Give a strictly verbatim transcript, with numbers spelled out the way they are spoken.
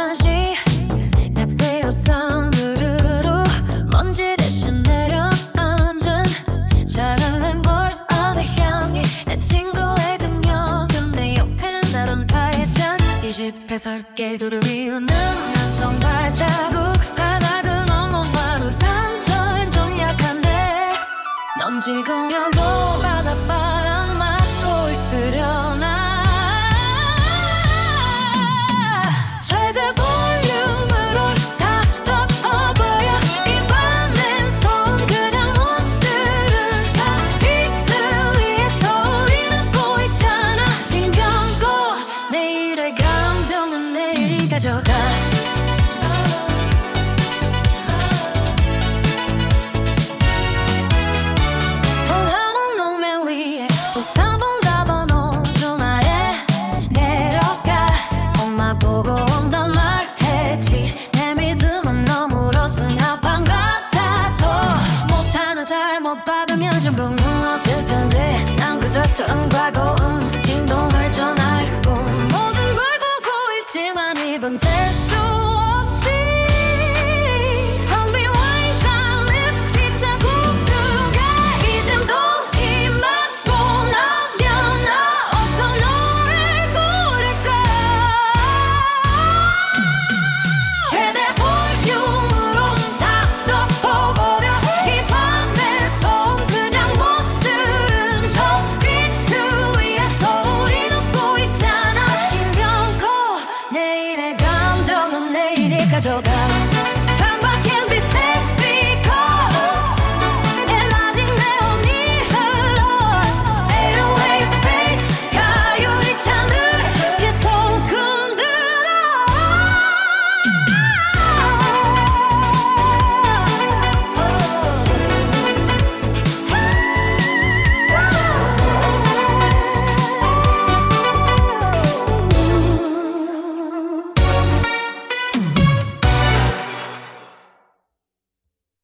하나씩 내 비웃은 으르르 먼지 대신 내려앉은 작은 샘물 어느 향이 내 친구의 그녀 근데 옆에는 다른 파이잔 이 집에 설계 두루미 우는 낯선 발자국 바닥은 온몸 상처는 좀 약한데 넌 지금 여고 바닷바람 맞고 있으려나 최대 볼륨으로 다 덮어버려 이 밤엔 손 그냥 못 들은 척 비트 위에 소리 나고 있잖아 신경 꺼 내일의 감정은 내일이 가져가 받으면 전부 무너질 텐데 난 그저 처음 과거음 진동을 전할 뿐 모든 걸 보고 있지만 입은 뗄 수 없지 텅 빈 와인잔 립스틱 자국두개 이젠 돈이 맞고 나면 나 어떤 노래를 고를까 최대 볼륨으로 다 덮어버려 이 밤에 손 그냥 못 들은 척 비트 위에 소리 놓고 있잖아 신경 꺼 내일의 감정은 내일이 가져가